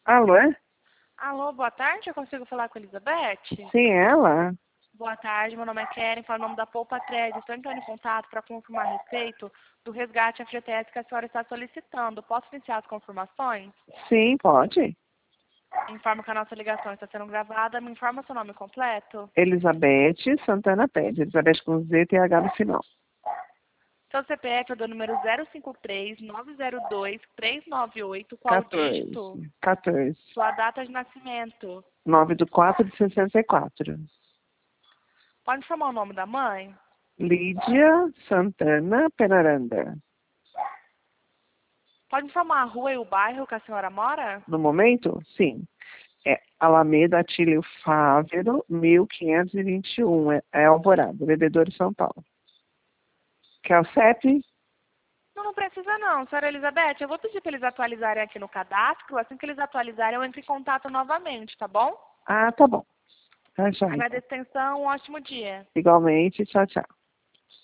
Alô, é? Alô, boa tarde, eu consigo falar com a Elizabeth? Sim, ela? Boa tarde, meu nome é Keren, falo o nome da Poupa Crédito. Estou entrando em contato para confirmar a respeito do resgate FGTS que a senhora está solicitando. Posso iniciar as confirmações? Sim, pode. Informo que a nossa ligação está sendo gravada. Me informa seu nome completo? Elizabeth Santana Pede. Elizabeth com Z e H no final. Seu CPF é do número 053-902-398. Qual o 14. dígito? 14. Sua data de nascimento. 9/4/64. Pode informar o nome da mãe? Lídia Santana Penaranda. Pode informar a rua e o bairro que a senhora mora? No momento, sim. É Alameda Atílio Fávero, 1521. É Alvorada, Bebedouro, São Paulo. Quer o CEP? Não, não precisa não, senhora Elizabeth. Eu vou pedir para eles atualizarem aqui no cadastro. Assim que eles atualizarem, eu entro em contato novamente, tá bom? Ah, tá bom. Tá, já, então. Agradeço a atenção, um ótimo dia. Igualmente, tchau, tchau.